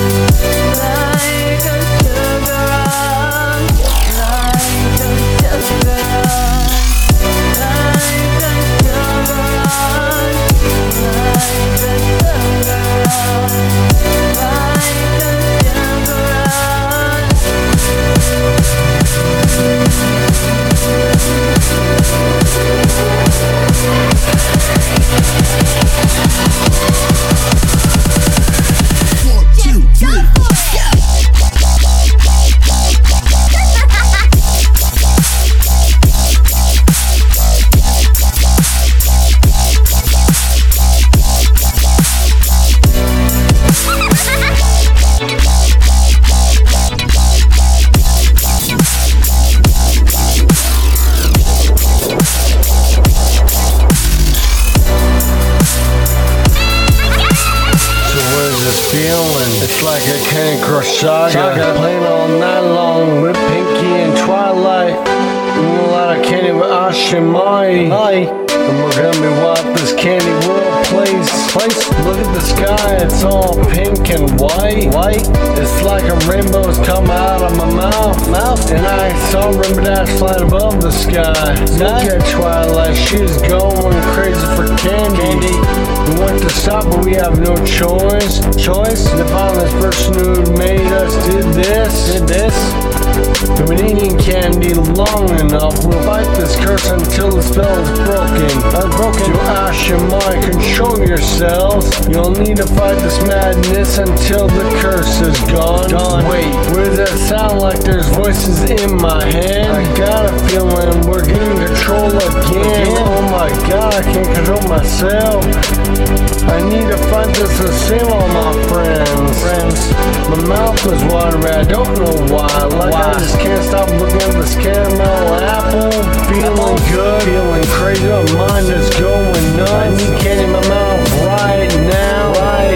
It's like a Candy Crush saga. Playing all night long with Pinky and Twilight. Eating a lot of candy with Ashimai. And we're gonna be what this candy world place. Look at the sky, it's all pink and white. It's like a rainbow's come out of my mouth. And I saw Rainbow Dash flying above the sky. Look at Twilight, she's going crazy for candy. We want to stop, but we have no choice. The violent person who made us did this. We've been eating candy long enough. We'll fight this curse until the spell is broken. To Ashimai, control yourselves. You'll need to fight this madness until the curse is gone. Wait, where does that sound like there's voices in my head? I got a feeling we're getting control again. Oh my god, I can't control myself. I need to fight this to save all my friends. My mouth is watery, I don't know why. I just can't stop looking at this caramel apple. Feeling good, feeling crazy, my mind is going nuts. I need candy in my mouth right now.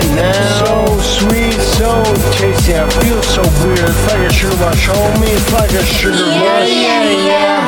So sweet, so tasty, I feel so weird. It's like a sugar rush, homie, it's like a sugar rush. Yeah.